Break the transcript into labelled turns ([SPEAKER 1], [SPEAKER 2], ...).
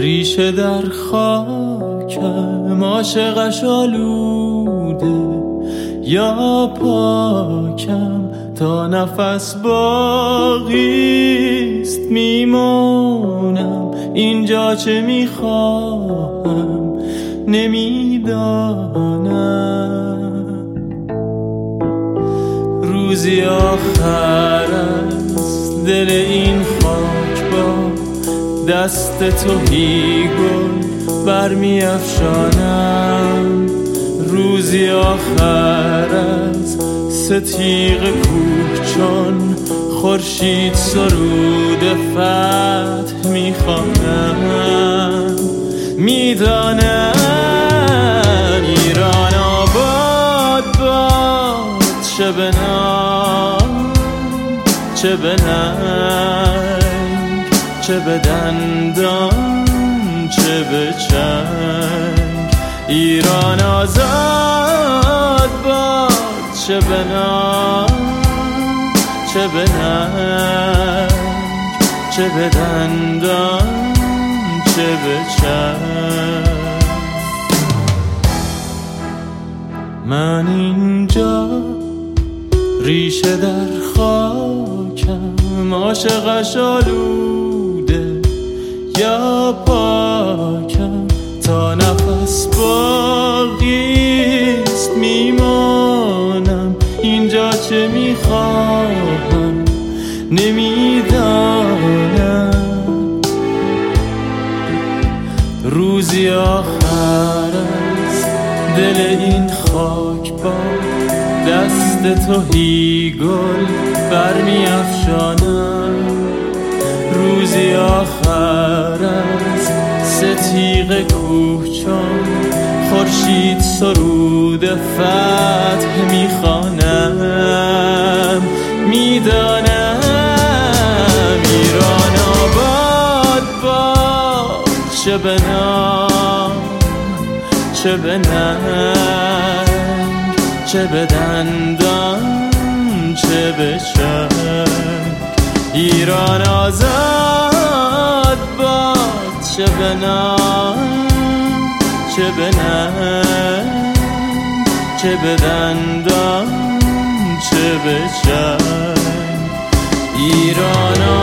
[SPEAKER 1] ریشه در خاکم، عاشقش آلوده یا پاکم، تا نفس باقیست میمونم اینجا، چه میخواهم نمیدانم. روزی آخر از دل این خاک با دست توهی گل برمی افشانم. روزی آخر از ستیغ کوه چون خورشید سرود فتح میخوانم. میدانم ایران آباد باد، چه به نام چه به ننگ، چه به دندان چه به چنگ. ایران آزاد باد، چه به نام چه به ننگ، چه به دندان چه به چنگ. من اینجا ریشه در خاکم، عاشقش آلوده یا پاکم، تا نفس باقیست میمانم اینجا، چه میخواهم نمیدانم. روزی آخر از دل این خاک با دست توهی گل برمی افشانم. روزی آخر از ستیغ کوه چون خورشید سرود فتح میخوانم. میدانم ایران آباد باد، چه به نام چه به ننگ، چه به دندان چه به چنگ. ایران آزاد باد، چه به نام چه به ننگ، چه به دندان چه به چنگ. ایران